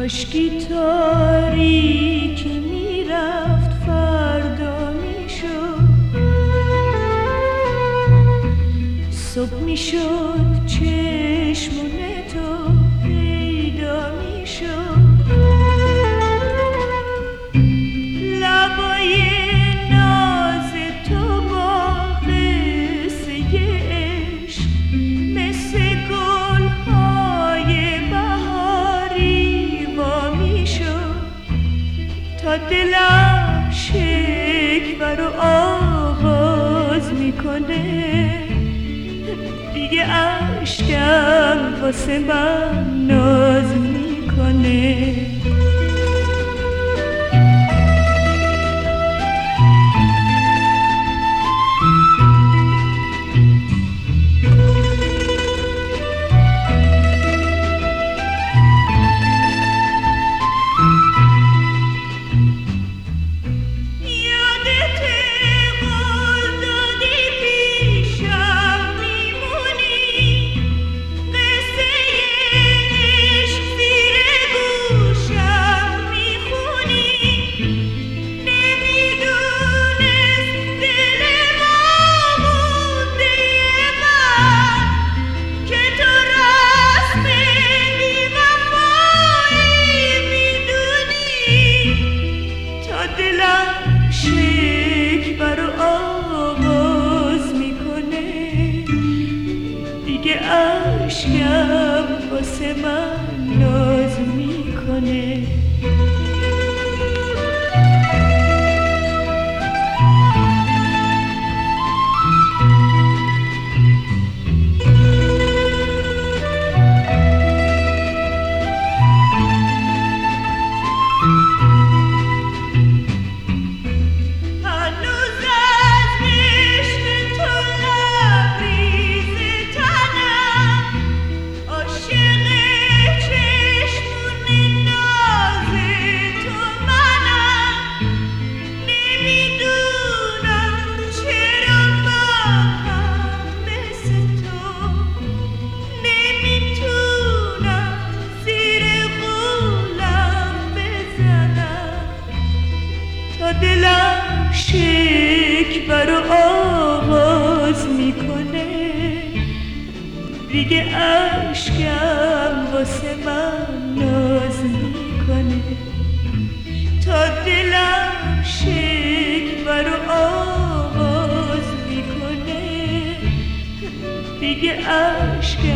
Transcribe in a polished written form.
کاشکی تاریکی میرفت فردا میشد، صبح میشد چشمون تو پیدا میشد، لبای ناز تو با قصه عشق مثل گلهای بهاری وا میشد، تا دلم شکوه رو آغاز میکنه، دیگه عشقم واسه من ناز میکنه. شکوه رو آغاز میکنه، دیگه عشقم واسه من ناز میکنه. دلم شکوه رو آغاز میکنه، دیگه عشقم واسه من ناز میکنه، تا دلم شکوه رو آغاز میکنه، دیگه عشقم